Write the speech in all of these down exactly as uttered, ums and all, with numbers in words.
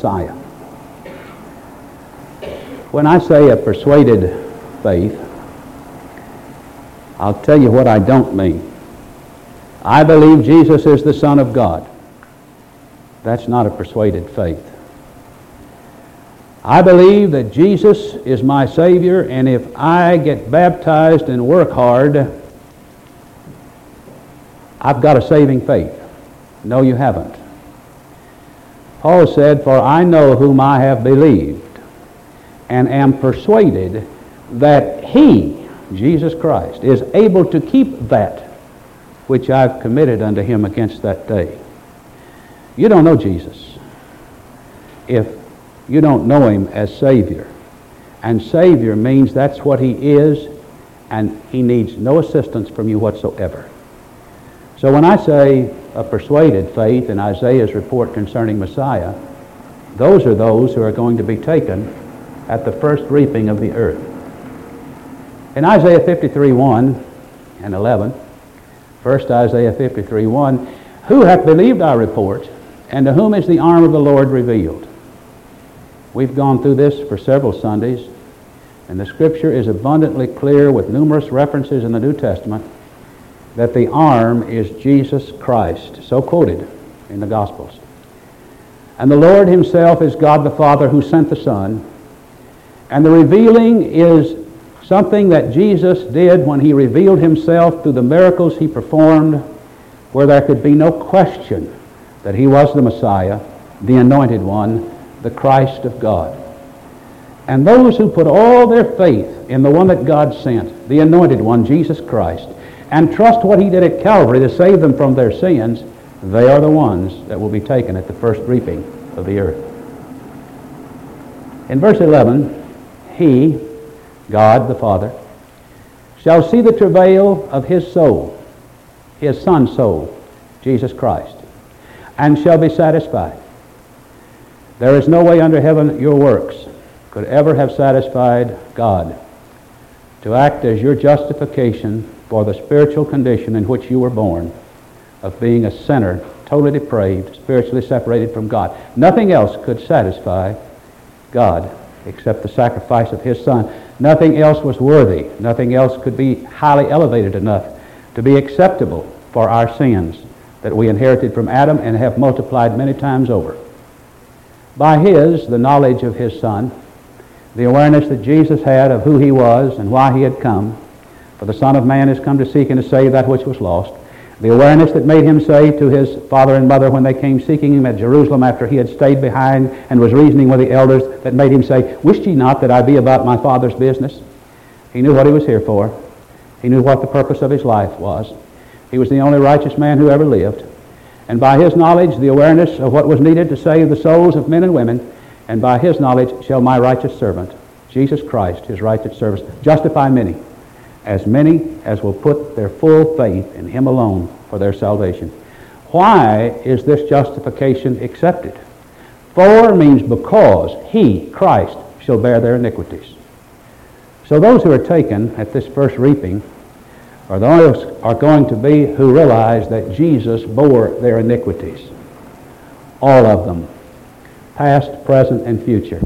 Messiah. When I say a persuaded faith, I'll tell you what I don't mean. I believe Jesus is the Son of God. That's not a persuaded faith. I believe that Jesus is my Savior, and if I get baptized and work hard, I've got a saving faith. No, you haven't. Paul said, "For I know whom I have believed, and am persuaded that He, Jesus Christ, is able to keep that which I've committed unto Him against that day." You don't know Jesus if you don't know Him as Savior. And Savior means that's what He is, and He needs no assistance from you whatsoever. So when I say a persuaded faith in Isaiah's report concerning Messiah, those are those who are going to be taken at the first reaping of the earth. In Isaiah fifty-three, one and eleven, first Isaiah fifty-three, one, "Who hath believed our report, and to whom is the arm of the Lord revealed?" We've gone through this for several Sundays, and the Scripture is abundantly clear with numerous references in the New Testament that the arm is Jesus Christ, so quoted in the Gospels. And the Lord Himself is God the Father who sent the Son, and the revealing is something that Jesus did when He revealed Himself through the miracles He performed, where there could be no question that He was the Messiah, the Anointed One, the Christ of God. And those who put all their faith in the one that God sent, the Anointed One, Jesus Christ, and trust what He did at Calvary to save them from their sins, they are the ones that will be taken at the first reaping of the earth. In verse eleven, He, God the Father, shall see the travail of His soul, His Son's soul, Jesus Christ, and shall be satisfied. There is no way under heaven your works could ever have satisfied God to act as your justification for the spiritual condition in which you were born, of being a sinner, totally depraved, spiritually separated from God. Nothing else could satisfy God except the sacrifice of His Son. Nothing else was worthy. Nothing else could be highly elevated enough to be acceptable for our sins that we inherited from Adam and have multiplied many times over. By His, the knowledge of His Son, the awareness that Jesus had of who He was and why He had come, for the Son of Man has come to seek and to save that which was lost, the awareness that made Him say to His father and mother when they came seeking Him at Jerusalem after He had stayed behind and was reasoning with the elders, that made Him say, "Wist ye not that I be about my Father's business?" He knew what He was here for. He knew what the purpose of His life was. He was the only righteous man who ever lived. And by His knowledge, the awareness of what was needed to save the souls of men and women, and by His knowledge shall my righteous servant, Jesus Christ, His righteous servant, justify many, as many as will put their full faith in Him alone for their salvation. Why is this justification accepted? For means because He, Christ, shall bear their iniquities. So those who are taken at this first reaping are those are going to be who realize that Jesus bore their iniquities. All of them. Past, present, and future.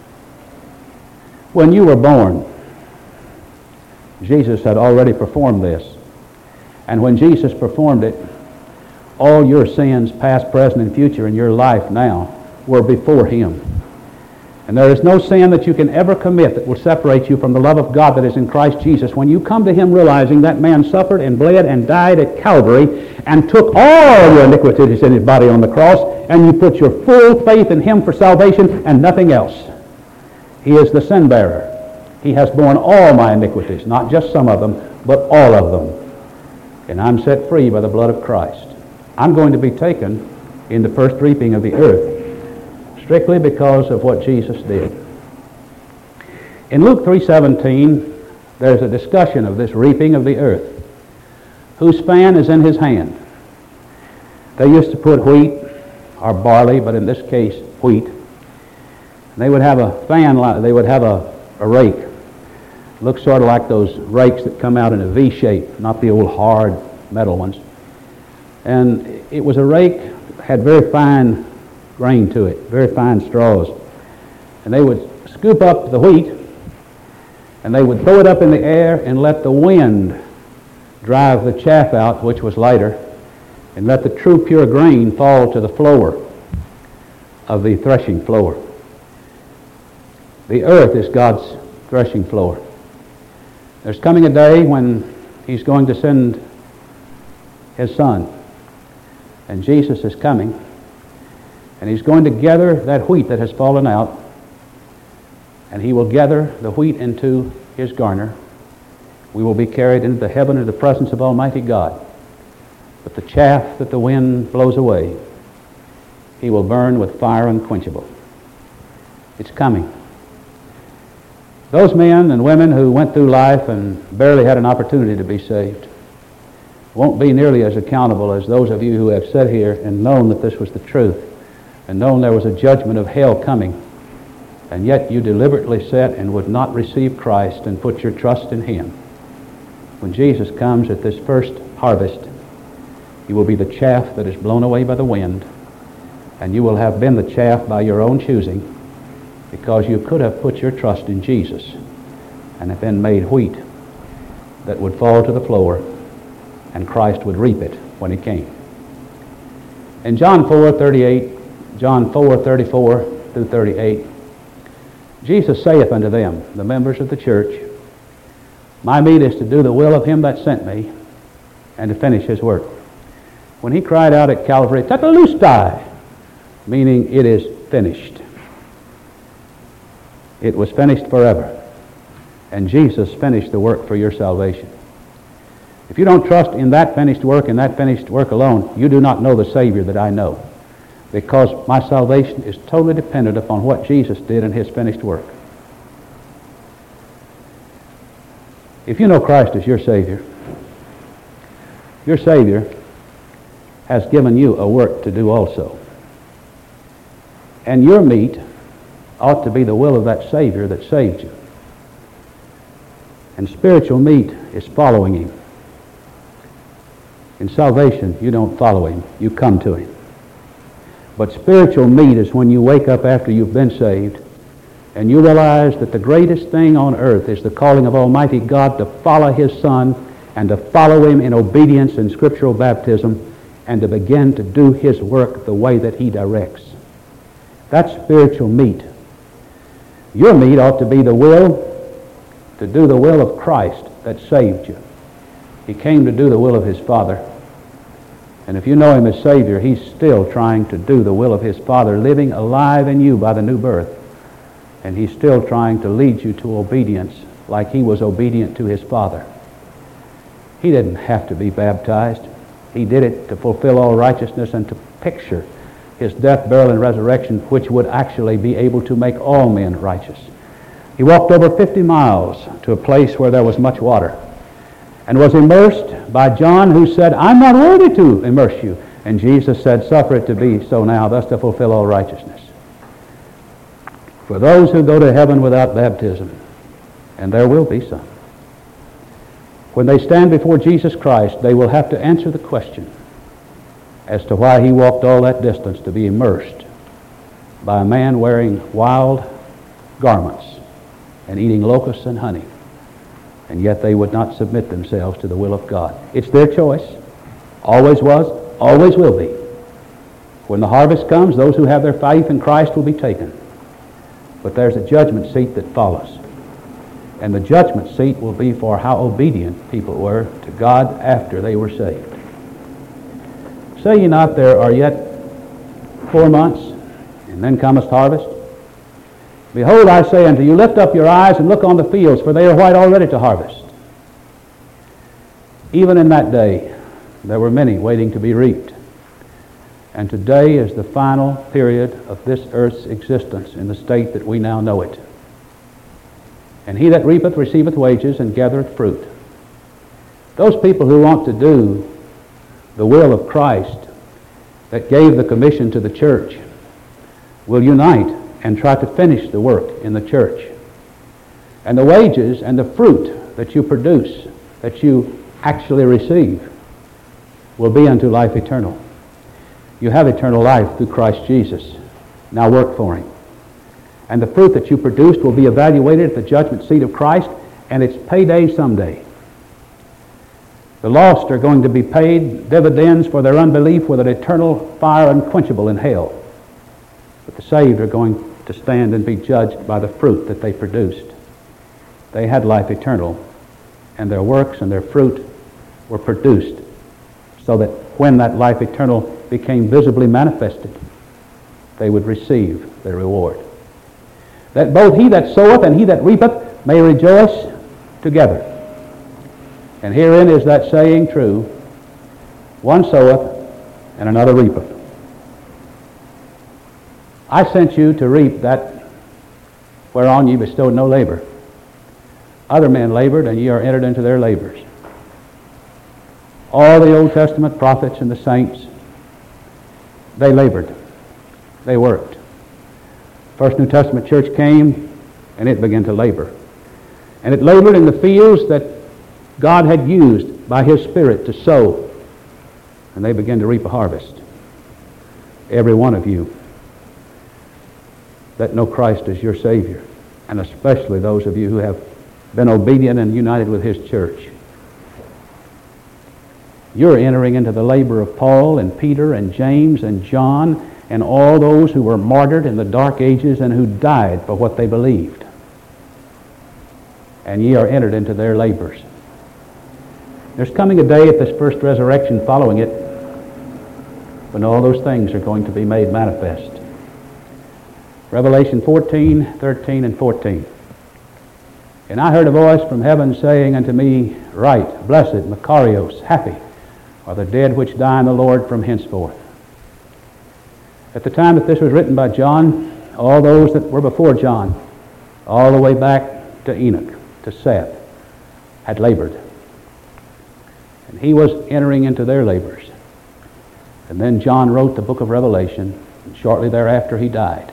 When you were born, Jesus had already performed this. And when Jesus performed it, all your sins, past, present, and future in your life now, were before Him. And there is no sin that you can ever commit that will separate you from the love of God that is in Christ Jesus. When you come to Him realizing that man suffered and bled and died at Calvary and took all your iniquities in His body on the cross, and you put your full faith in Him for salvation and nothing else. He is the sin bearer. He has borne all my iniquities, not just some of them, but all of them. And I'm set free by the blood of Christ. I'm going to be taken in the first reaping of the earth, strictly because of what Jesus did. In Luke three seventeen, there's a discussion of this reaping of the earth. Whose fan is in his hand? They used to put wheat or barley, but in this case, wheat. They would have a fan, they would have a, a rake. It looks sort of like those rakes that come out in a V shape, not the old hard metal ones. And it was a rake, had very fine grain to it, very fine straws. And they would scoop up the wheat, and they would throw it up in the air and let the wind drive the chaff out, which was lighter, and let the true pure grain fall to the floor of the threshing floor. The earth is God's threshing floor. There's coming a day when He's going to send His Son, and Jesus is coming, and He's going to gather that wheat that has fallen out, and He will gather the wheat into His garner. We will be carried into the heaven in the presence of Almighty God. But the chaff that the wind blows away, He will burn with fire unquenchable. It's coming. Those men and women who went through life and barely had an opportunity to be saved won't be nearly as accountable as those of you who have sat here and known that this was the truth and known there was a judgment of hell coming, and yet you deliberately sat and would not receive Christ and put your trust in Him. When Jesus comes at this first harvest, you will be the chaff that is blown away by the wind, and you will have been the chaff by your own choosing, because you could have put your trust in Jesus and have been made wheat that would fall to the floor, and Christ would reap it when He came. In John four thirty-eight, John four thirty-four through thirty-eight, Jesus saith unto them, the members of the church, My meat is to do the will of Him that sent me, and to finish His work. When He cried out at Calvary, Tetelestai, meaning it is finished. It was finished forever. And Jesus finished the work for your salvation. If you don't trust in that finished work and that finished work alone, you do not know the Savior that I know. Because my salvation is totally dependent upon what Jesus did in His finished work. If you know Christ as your Savior, your Savior has given you a work to do also. And your meat ought to be the will of that Savior that saved you. And spiritual meat is following Him. In salvation, you don't follow Him, you come to Him. But spiritual meat is when you wake up after you've been saved and you realize that the greatest thing on earth is the calling of Almighty God to follow His Son and to follow Him in obedience in scriptural baptism and to begin to do His work the way that He directs. That's spiritual meat. Your meat ought to be the will to do the will of Christ that saved you. He came to do the will of His Father. And if you know Him as Savior, He's still trying to do the will of His Father, living alive in you by the new birth. And He's still trying to lead you to obedience like He was obedient to His Father. He didn't have to be baptized. He did it to fulfill all righteousness and to picture His death, burial, and resurrection, which would actually be able to make all men righteous. He walked over fifty miles to a place where there was much water and was immersed by John, who said, I'm not worthy to immerse you. And Jesus said, suffer it to be so now, thus to fulfill all righteousness. For those who go to heaven without baptism, and there will be some, when they stand before Jesus Christ, they will have to answer the question as to why He walked all that distance to be immersed by a man wearing wild garments and eating locusts and honey, and yet they would not submit themselves to the will of God. It's their choice. Always was, always will be. When the harvest comes, those who have their faith in Christ will be taken. But there's a judgment seat that follows. And the judgment seat will be for how obedient people were to God after they were saved. Say ye not, there are yet four months, and then cometh harvest. Behold, I say unto you, lift up your eyes and look on the fields, for they are white already to harvest. Even in that day, there were many waiting to be reaped. And today is the final period of this earth's existence in the state that we now know it. And he that reapeth receiveth wages and gathereth fruit. Those people who want to do the will of Christ that gave the commission to the church will unite and try to finish the work in the church. And the wages and the fruit that you produce, that you actually receive, will be unto life eternal. You have eternal life through Christ Jesus. Now work for him. And the fruit that you produced will be evaluated at the judgment seat of Christ, and it's payday someday. The lost are going to be paid dividends for their unbelief with an eternal fire unquenchable in hell. But the saved are going to stand and be judged by the fruit that they produced. They had life eternal, and their works and their fruit were produced so that when that life eternal became visibly manifested, they would receive their reward. That both he that soweth and he that reapeth may rejoice together. And herein is that saying true, one soweth and another reapeth. I sent you to reap that whereon ye bestowed no labor. Other men labored, and ye are entered into their labors. All the Old Testament prophets and the saints, they labored. They worked. First New Testament church came, and it began to labor. And it labored in the fields that God had used by His Spirit to sow, and they began to reap a harvest. Every one of you that know Christ as your Savior, and especially those of you who have been obedient and united with His church, you're entering into the labor of Paul and Peter and James and John and all those who were martyred in the dark ages and who died for what they believed. And ye are entered into their labors. There's coming a day at this first resurrection following it when all those things are going to be made manifest. Revelation fourteen, thirteen, and fourteen. And I heard a voice from heaven saying unto me, Write, blessed, Makarios, happy, are the dead which die in the Lord from henceforth. At the time that this was written by John, all those that were before John, all the way back to Enoch, to Seth, had labored. And he was entering into their labors. And then John wrote the book of Revelation, and shortly thereafter he died.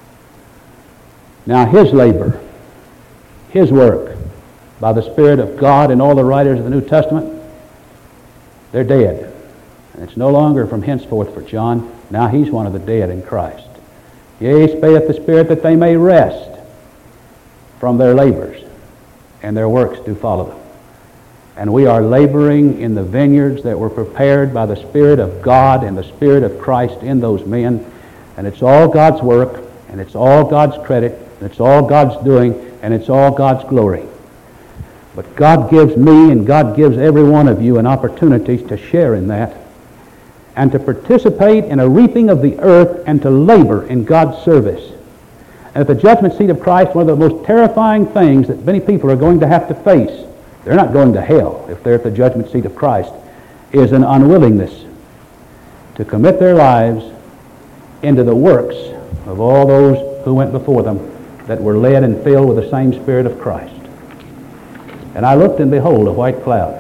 Now his labor, his work, by the Spirit of God and all the writers of the New Testament, they're dead. And it's no longer from henceforth for John. Now he's one of the dead in Christ. Yea, saith the Spirit, that they may rest from their labors, and their works do follow them. And we are laboring in the vineyards that were prepared by the Spirit of God and the Spirit of Christ in those men. And it's all God's work, and it's all God's credit, and it's all God's doing, and it's all God's glory. But God gives me and God gives every one of you an opportunity to share in that and to participate in a reaping of the earth and to labor in God's service. And at the judgment seat of Christ, one of the most terrifying things that many people are going to have to face, they're not going to hell if they're at the judgment seat of Christ, is an unwillingness to commit their lives into the works of all those who went before them that were led and filled with the same Spirit of Christ. And I looked, and behold, a white cloud.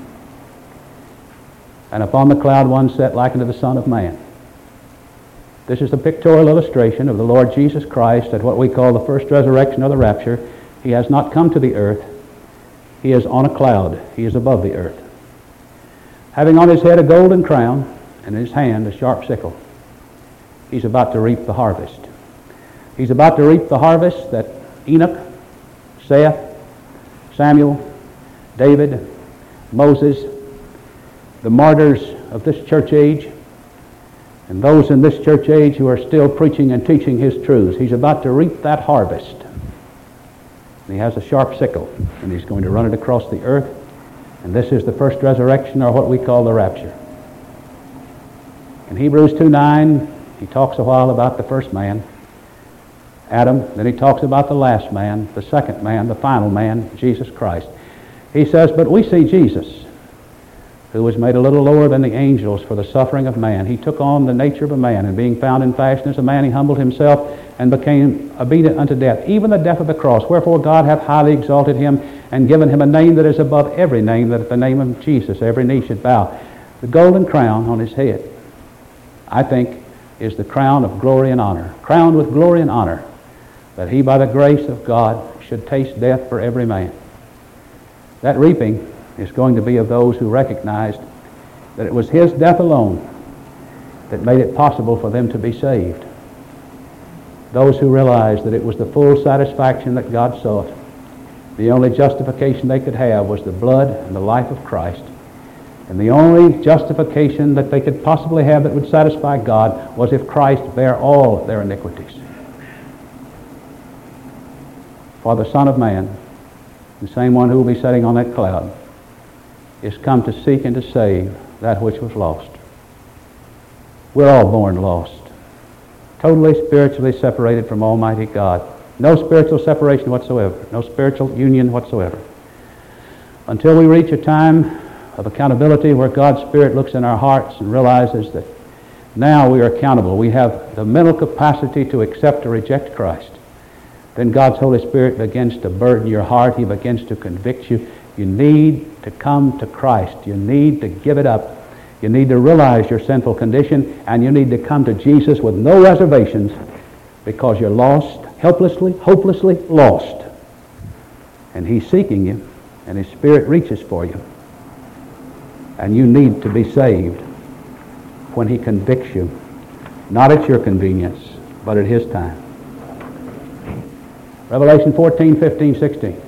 And upon the cloud one sat like unto the Son of Man. This is the pictorial illustration of the Lord Jesus Christ at what we call the first resurrection or the rapture. He has not come to the earth. He is on a cloud. He is above the earth. Having on his head a golden crown, and in his hand a sharp sickle. He's about to reap the harvest. He's about to reap the harvest that Enoch, Seth, Samuel, David, Moses, the martyrs of this church age, and those in this church age who are still preaching and teaching his truths. He's about to reap that harvest. And he has a sharp sickle, and he's going to run it across the earth. And this is the first resurrection, or what we call the rapture. In Hebrews two nine, he talks a while about the first man, Adam. Then he talks about the last man, the second man, the final man, Jesus Christ. He says, but we see Jesus, who was made a little lower than the angels for the suffering of man. He took on the nature of a man, and being found in fashion as a man, he humbled himself and became obedient unto death, even the death of the cross. Wherefore God hath highly exalted him and given him a name that is above every name, that at the name of Jesus every knee should bow. The golden crown on his head, I think, is the crown of glory and honor, crowned with glory and honor, that he by the grace of God should taste death for every man. That reaping is going to be of those who recognized that it was his death alone that made it possible for them to be saved. those who realized that it was the full satisfaction that God sought. The only justification they could have was the blood and the life of Christ. And the only justification that they could possibly have that would satisfy God was if Christ bare all their iniquities. For the Son of Man, the same one who will be sitting on that cloud, is come to seek and to save that which was lost. We're all born lost, totally spiritually separated from Almighty God. No spiritual separation whatsoever, no spiritual union whatsoever. Until we reach a time of accountability where God's Spirit looks in our hearts and realizes that now we are accountable. We have the mental capacity to accept or reject Christ. Then God's Holy Spirit begins to burden your heart. He begins to convict you. You need to come to Christ. You need to give it up. You need to realize your sinful condition, and you need to come to Jesus with no reservations, because you're lost, helplessly, hopelessly lost. And He's seeking you, and His Spirit reaches for you. And you need to be saved when He convicts you, not at your convenience, but at His time. Revelation fourteen, fifteen, sixteen.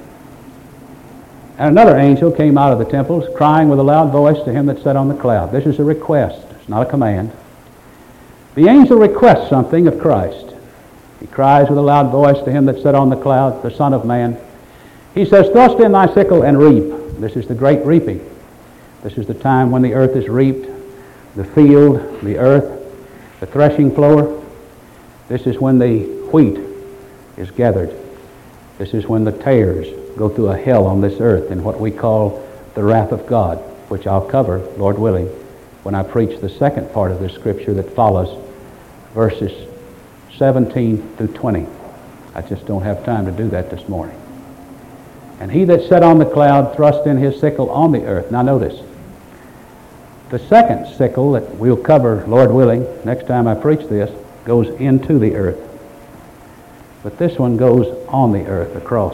And another angel came out of the temples, crying with a loud voice to him that sat on the cloud. This is a request. It's not a command. The angel requests something of Christ. He cries with a loud voice to him that sat on the cloud, the Son of Man. He says, thrust in thy sickle and reap. This is the great reaping. This is the time when the earth is reaped, the field, the earth, the threshing floor. This is when the wheat is gathered. This is when the tares go through a hell on this earth in what we call the wrath of God, which I'll cover, Lord willing, when I preach the second part of this scripture that follows, verses seventeen through twenty. I just don't have time to do that this morning. And he that sat on the cloud thrust in his sickle on the earth. Now notice, the second sickle that we'll cover, Lord willing, next time I preach this, goes into the earth. But this one goes on the earth, across.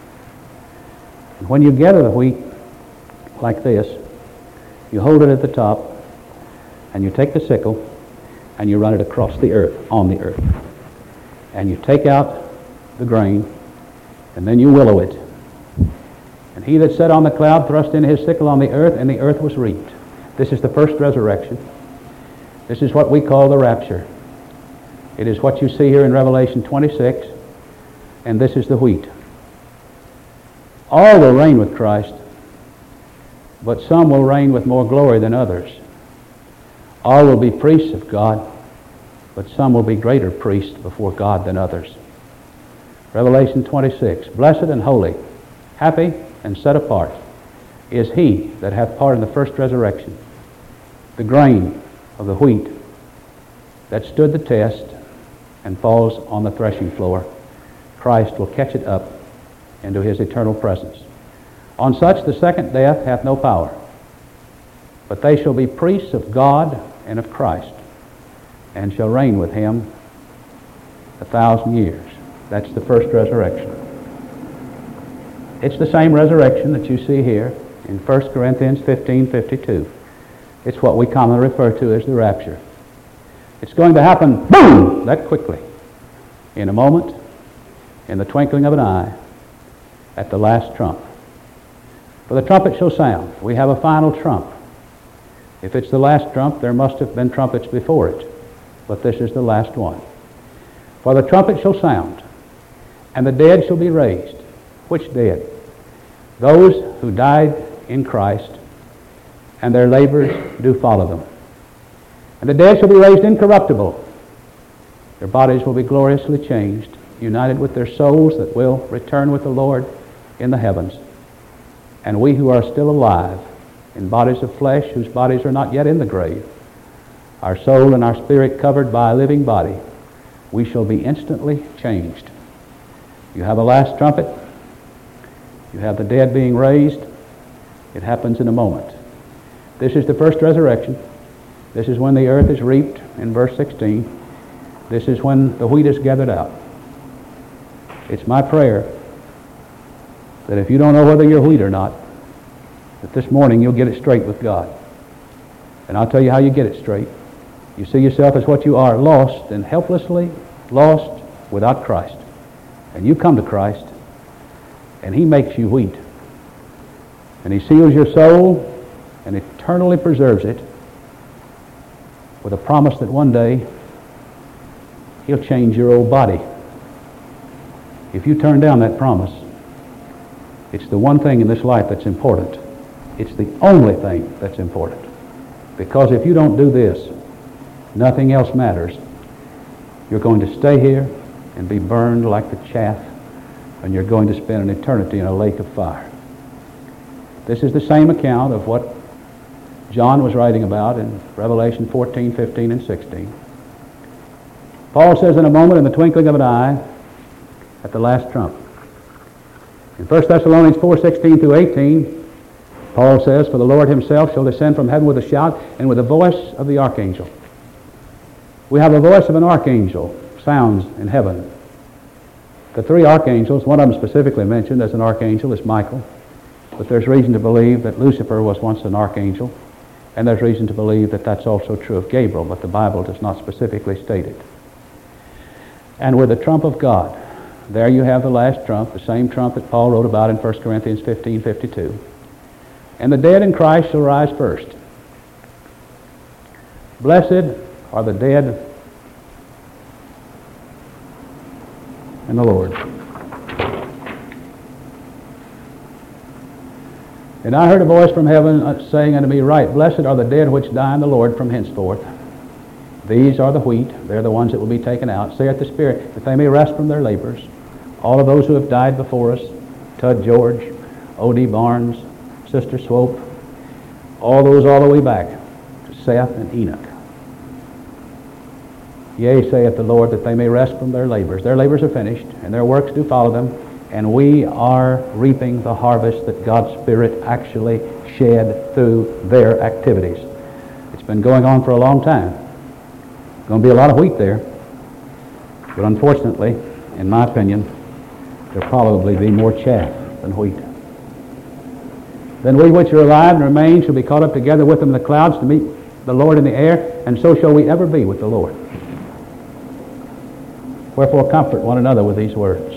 And when you gather the wheat like this, you hold it at the top, and you take the sickle, and you run it across the earth, on the earth. And you take out the grain, and then you willow it. And he that sat on the cloud thrust in his sickle on the earth, and the earth was reaped. This is the first resurrection. This is what we call the rapture. It is what you see here in Revelation twenty-six, and this is the wheat. All will reign with Christ, but some will reign with more glory than others. All will be priests of God, but some will be greater priests before God than others. Revelation twenty-six, blessed and holy, happy and set apart is he that hath part in the first resurrection. The grain of the wheat that stood the test and falls on the threshing floor, Christ will catch it up into his eternal presence. On such the second death hath no power, but they shall be priests of God and of Christ, and shall reign with him a thousand years. That's the first resurrection. It's the same resurrection that you see here in First Corinthians fifteen fifty-two. It's what we commonly refer to as the rapture. It's going to happen, boom, that quickly, in a moment, in the twinkling of an eye, at the last trump. For the trumpet shall sound. We have a final trump. If it's the last trump, there must have been trumpets before it, but this is the last one. For the trumpet shall sound, and the dead shall be raised. Which dead? Those who died in Christ, and their labors do follow them. And the dead shall be raised incorruptible. Their bodies will be gloriously changed, united with their souls that will return with the Lord in the heavens. And we who are still alive, in bodies of flesh, whose bodies are not yet in the grave, our soul and our spirit covered by a living body, we shall be instantly changed. You have a last trumpet. You have the dead being raised. It happens in a moment. This is the first resurrection. This is when the earth is reaped in verse sixteen. This is when the wheat is gathered out. It's my prayer that if you don't know whether you're wheat or not, that this morning you'll get it straight with God. And I'll tell you how you get it straight. You see yourself as what you are, lost and helplessly lost without Christ. And you come to Christ, and He makes you wheat. And He seals your soul and eternally preserves it with a promise that one day He'll change your old body. If you turn down that promise, it's the one thing in this life that's important. It's the only thing that's important. Because if you don't do this, nothing else matters. You're going to stay here and be burned like the chaff, and you're going to spend an eternity in a lake of fire. This is the same account of what John was writing about in Revelation fourteen, fifteen, and sixteen. Paul says, in a moment, in the twinkling of an eye, at the last trump. In First Thessalonians four, sixteen through eighteen, Paul says, for the Lord Himself shall descend from heaven with a shout and with the voice of the archangel. We have a voice of an archangel sounds in heaven. The three archangels, one of them specifically mentioned as an archangel is Michael, but there's reason to believe that Lucifer was once an archangel, and there's reason to believe that that's also true of Gabriel, but the Bible does not specifically state it. And with the trump of God, there you have the last trump, the same trump that Paul wrote about in First Corinthians fifteen, fifty-two. And the dead in Christ shall rise first. Blessed are the dead in the Lord. And I heard a voice from heaven saying unto me, Write, blessed are the dead which die in the Lord from henceforth. These are the wheat, they're the ones that will be taken out, saith the Spirit, that they may rest from their labors. All of those who have died before us, Tud George, O D Barnes, Sister Swope, all those all the way back to Seth and Enoch. Yea, saith the Lord, that they may rest from their labors. Their labors are finished, and their works do follow them, and we are reaping the harvest that God's Spirit actually shed through their activities. It's been going on for a long time. There's going to be a lot of wheat there, but unfortunately, in my opinion, there'll probably be more chaff than wheat. Then we which are alive and remain shall be caught up together with them in the clouds to meet the Lord in the air, and so shall we ever be with the Lord. Wherefore comfort one another with these words.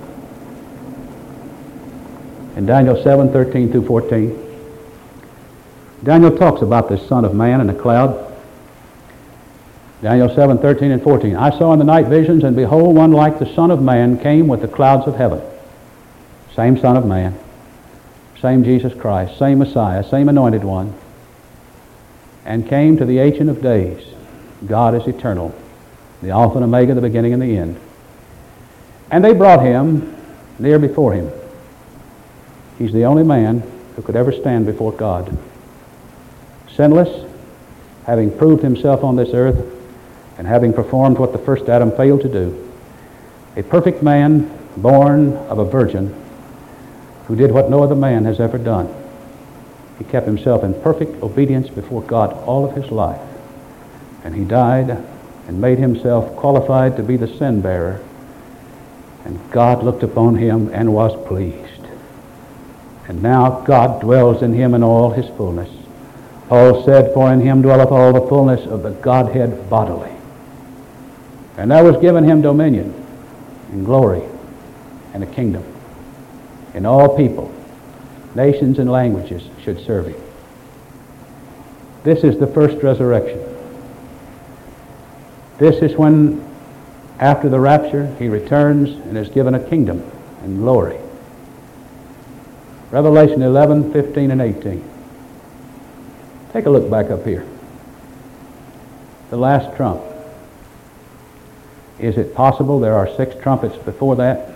In Daniel seven, thirteen through fourteen, Daniel talks about this Son of Man in a cloud. Daniel seven, thirteen and fourteen. I saw in the night visions, and behold, one like the Son of Man came with the clouds of heaven. Same Son of Man, same Jesus Christ, same Messiah, same Anointed One, and came to the Ancient of Days. God is eternal, the Alpha and Omega, the beginning and the end. And they brought Him near before Him. He's the only man who could ever stand before God. Sinless, having proved Himself on this earth, and having performed what the first Adam failed to do. A perfect man, born of a virgin, who did what no other man has ever done. He kept Himself in perfect obedience before God all of His life. And He died and made Himself qualified to be the sin bearer. And God looked upon Him and was pleased. And now God dwells in Him in all His fullness. Paul said, For in Him dwelleth all the fullness of the Godhead bodily. And there was given Him dominion and glory and a kingdom. And all people, nations and languages should serve Him. This is the first resurrection. This is when, after the rapture, He returns and is given a kingdom and glory. Revelation eleven, fifteen, and eighteen. Take a look back up here. The last trump. Is it possible there are six trumpets before that?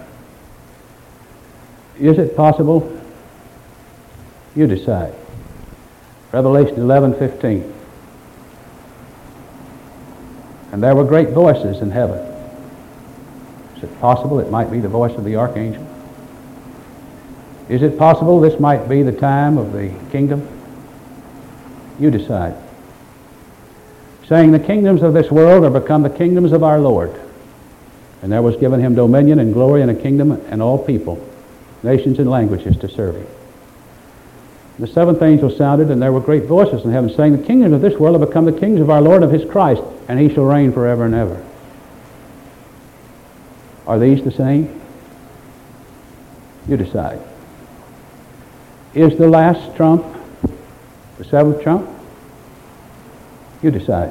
Is it possible? You decide. Revelation eleven, fifteen. And there were great voices in heaven. Is it possible it might be the voice of the archangel? Is it possible this might be the time of the kingdom? You decide. Saying the kingdoms of this world are become the kingdoms of our Lord. And there was given Him dominion and glory and a kingdom and all people, nations and languages to serve Him. The seventh angel sounded, and there were great voices in heaven, saying, The kingdoms of this world have become the kingdoms of our Lord and of His Christ, and He shall reign forever and ever. Are these the same? You decide. Is the last trump the seventh trump? You decide.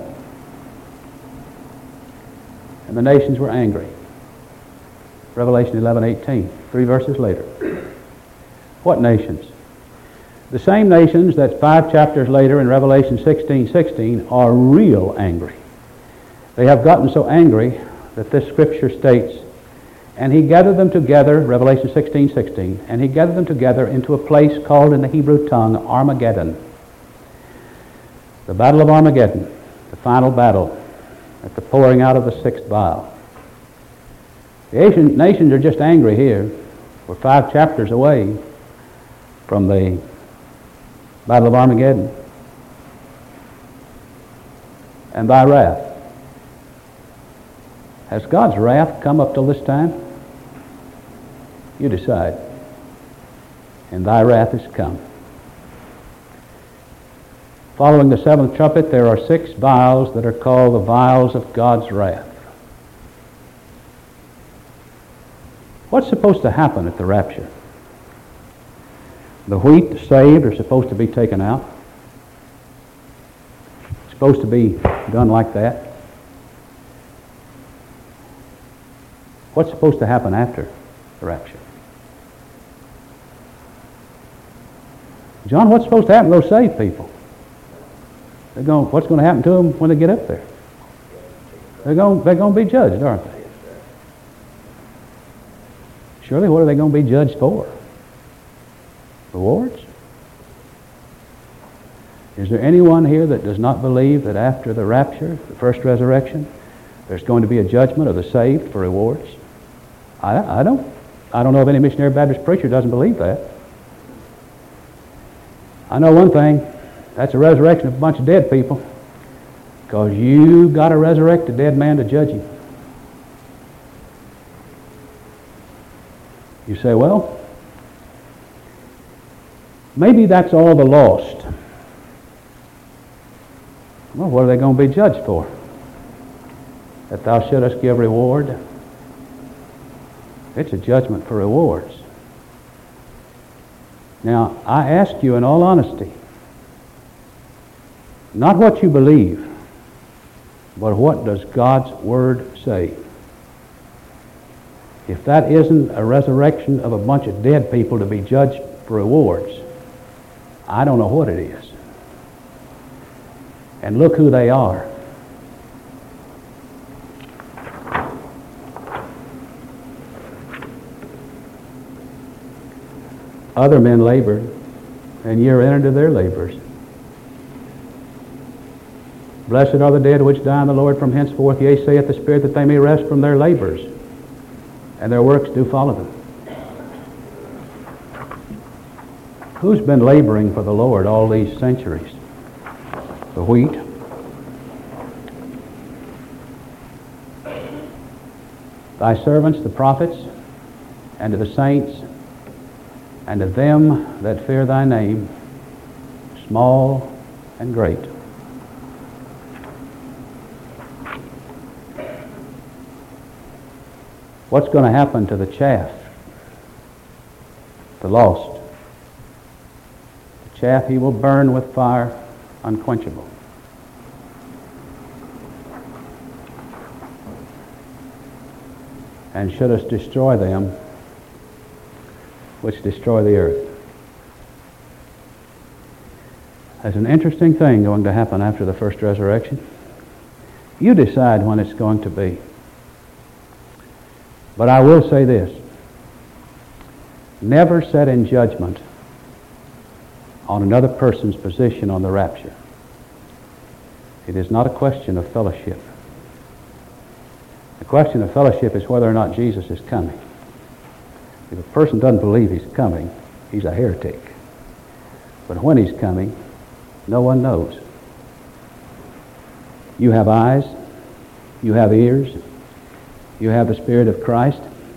And the nations were angry. Revelation eleven eighteen, three verses later. What nations? The same nations that five chapters later in Revelation sixteen sixteen are real angry. They have gotten so angry that this scripture states, and he gathered them together, Revelation sixteen sixteen, and he gathered them together into a place called in the Hebrew tongue Armageddon. The Battle of Armageddon, the final battle at the pouring out of the sixth vial. The Asian nations are just angry here. We're five chapters away from the Battle of Armageddon. And thy wrath. Has God's wrath come up till this time? You decide. And thy wrath is come. Following the seventh trumpet, there are six vials that are called the vials of God's wrath. What's supposed to happen at the rapture? The wheat, the saved, are supposed to be taken out. It's supposed to be done like that. What's supposed to happen after the rapture? John, what's supposed to happen to those saved people? They're going, what's going to happen to them when they get up there? They're going, they're going to be judged, aren't they? Surely, what are they going to be judged for? Rewards? Is there anyone here that does not believe that after the rapture, the first resurrection, there's going to be a judgment of the saved for rewards? I, I don't. I don't know of any missionary Baptist preacher who doesn't believe that. I know one thing. That's a resurrection of a bunch of dead people. Because you got to resurrect a dead man to judge him. You say, well, maybe that's all the lost. Well, what are they going to be judged for? That thou shouldest give reward? It's a judgment for rewards. Now, I ask you in all honesty, not what you believe, but what does God's Word say? If that isn't a resurrection of a bunch of dead people to be judged for rewards, I don't know what it is. And look who they are. Other men labored, and ye are entered into their labors. Blessed are the dead which die in the Lord from henceforth, yea, saith the Spirit, that they may rest from their labors, and their works do follow them. Who's been laboring for the Lord all these centuries? The wheat. Thy servants, the prophets, and to the saints, and to them that fear thy name, small and great. What's going to happen to the chaff? The lost. The chaff he will burn with fire unquenchable. And shouldest destroy them which destroy the earth. There's an interesting thing going to happen after the first resurrection. You decide when it's going to be. But I will say this. Never set in judgment on another person's position on the rapture. It is not a question of fellowship. The question of fellowship is whether or not Jesus is coming. If a person doesn't believe he's coming, he's a heretic. But when he's coming, no one knows. You have eyes, you have ears, you have the Spirit of Christ.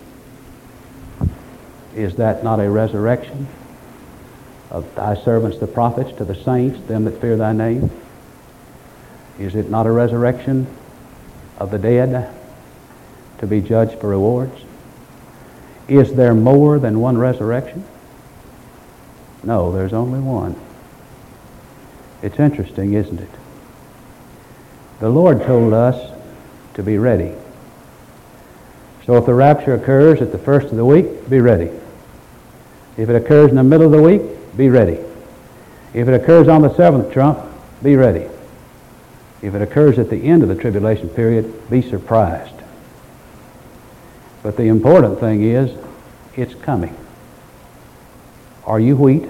Is that not a resurrection of thy servants the prophets to the saints, them that fear thy name? Is it not a resurrection of the dead? to be judged for rewards? Is there more than one resurrection? No, there's only one. It's interesting, isn't it? The Lord told us to be ready. So if the rapture occurs at the first of the week, be ready. If it occurs in the middle of the week, be ready. If it occurs on the seventh trump, be ready. If it occurs at the end of the tribulation period, be surprised. But the important thing is, it's coming. Are you wheat?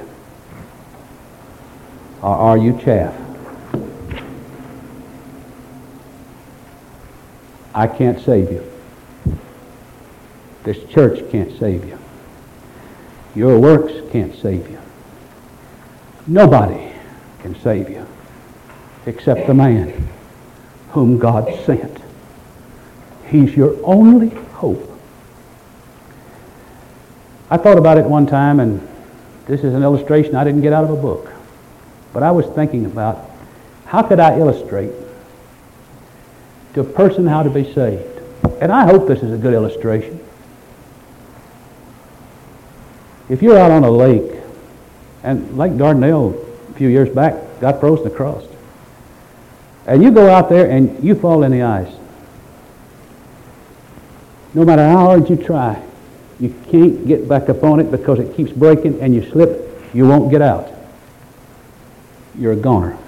Or are you chaff? I can't save you. This church can't save you. Your works can't save you. Nobody can save you except the man whom God sent. He's your only hope. I thought about it one time, and this is an illustration I didn't get out of a book. But I was thinking about how could I illustrate to a person how to be saved. And I hope this is a good illustration. If you're out on a lake, and Lake Dardanelle a few years back got frozen across, and you go out there and you fall in the ice, no matter how hard you try, you can't get back up on it because it keeps breaking and you slip, you won't get out. You're a goner.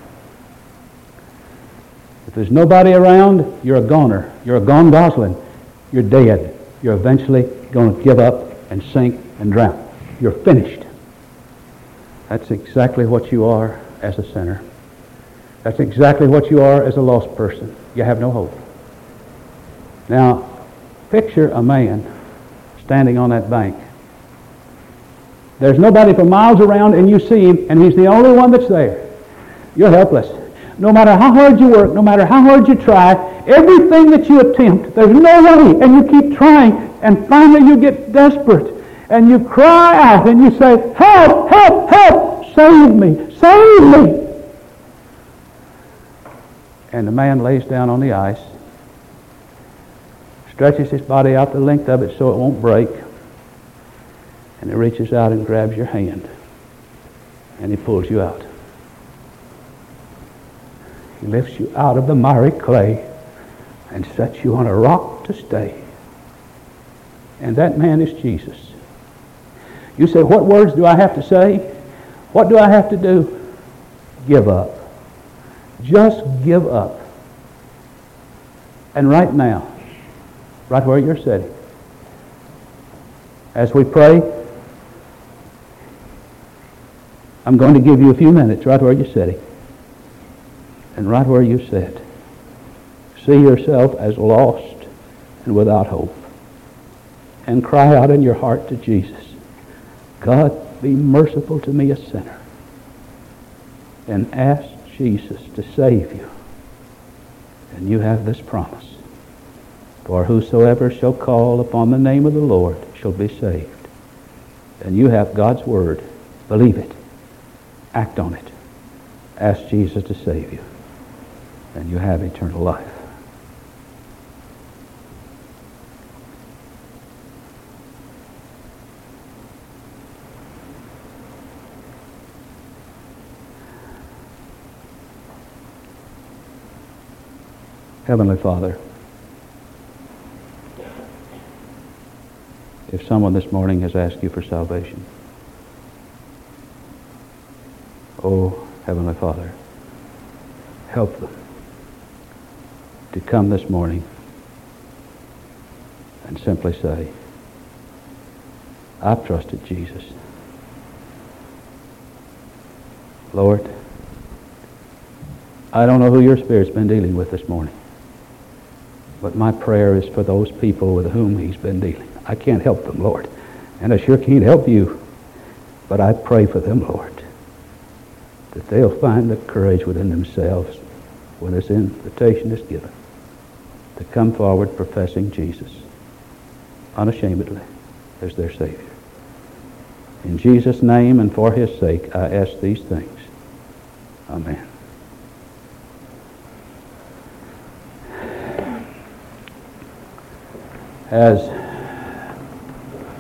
If there's nobody around, you're a goner. You're a gone Gosling. You're dead. You're eventually going to give up and sink and drown. You're finished. That's exactly what you are as a sinner. That's exactly what you are as a lost person. You have no hope. Now, picture a man standing on that bank. There's nobody for miles around, and you see him, and he's the only one that's there. You're helpless. No matter how hard you work, no matter how hard you try, everything that you attempt, there's no way, and you keep trying, and finally you get desperate, and you cry out, and you say, help, help, help, save me, save me. And the man lays down on the ice, stretches his body out the length of it so it won't break, and he reaches out and grabs your hand, and he pulls you out. He lifts you out of the miry clay and sets you on a rock to stay. And that man is Jesus. You say, what words do I have to say? What do I have to do? Give up. Just give up. And right now, right where you're sitting, as we pray, I'm going to give you a few minutes right where you're sitting. And right where you sit, see yourself as lost and without hope. And cry out in your heart to Jesus, God, be merciful to me, a sinner. And ask Jesus to save you. And you have this promise. For whosoever shall call upon the name of the Lord shall be saved. And you have God's word. Believe it. Act on it. Ask Jesus to save you. And you have eternal life. Heavenly Father, if someone this morning has asked you for salvation, oh, Heavenly Father, help them to come this morning and simply say, I've trusted Jesus. Lord, I don't know who your Spirit's been dealing with this morning, but my prayer is for those people with whom he's been dealing. I can't help them, Lord, and I sure can't help you, but I pray for them, Lord, that they'll find the courage within themselves when this invitation is given to come forward professing Jesus unashamedly as their Savior. In Jesus' name and for his sake, I ask these things. Amen. as